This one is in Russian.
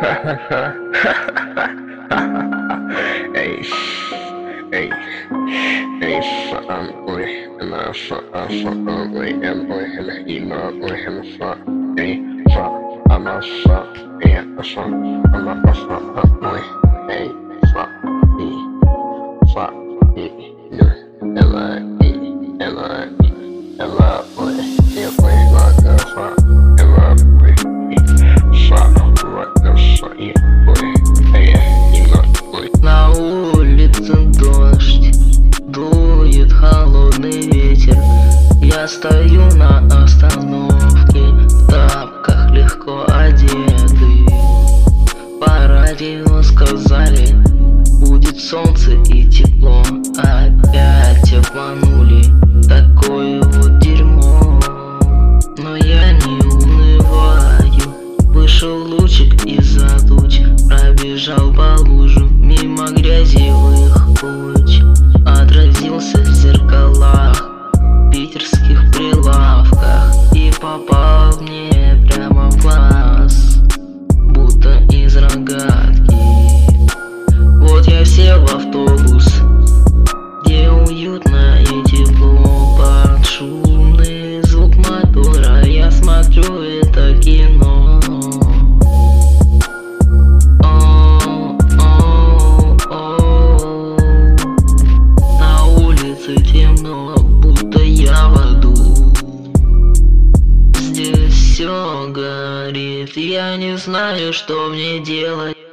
На улице дождь, дует холодный ветер. Я стою на остановке, в тапках легко одетый. По радио сказали, будет солнце и тепло. Опять обманули, такое вот дерьмо. Но я не унываю, вышел лучик из-за туч, пробежал по лужу мимо грязевых куч. Отразился в зеркалах, питерских прилавках, и попал мне прямо в глаз, будто из рогатки. Вот я сел в автобус, где уютно и тепло, под шумный звук мотора я смотрю это кино. На улице темно, будто я в аду. Здесь все горит, я не знаю, что мне делать.